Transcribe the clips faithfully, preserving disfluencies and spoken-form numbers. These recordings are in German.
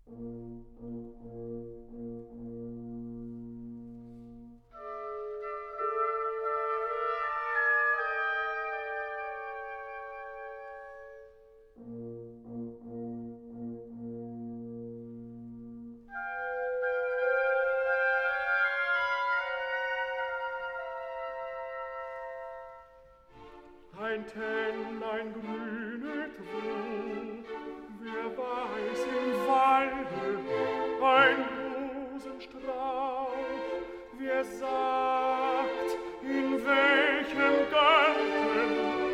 Ein Tenn, ein grünet wo, wer weiß im Walde, ein Rosenstrauch, wer sagt, in welchem Garten?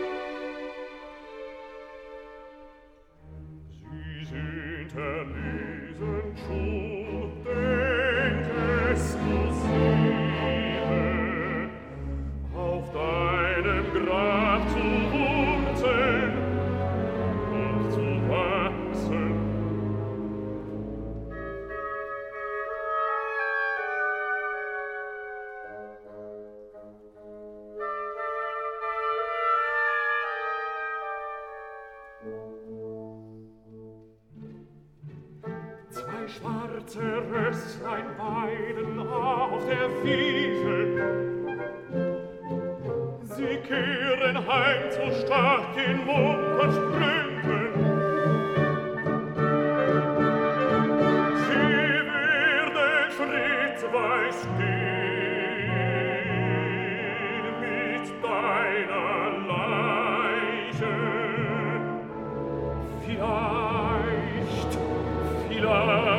Sie sind erlesen schon, denk es du siehe, auf deinem Grab zu wurzeln und zu wachsen. Zwei schwarze Rösslein weiden auf der Wiese. Sie kehren heim zu stark in Muttersprüngen. Sie werden schrittweis gehen mit deiner Leiche. Vielleicht, vielleicht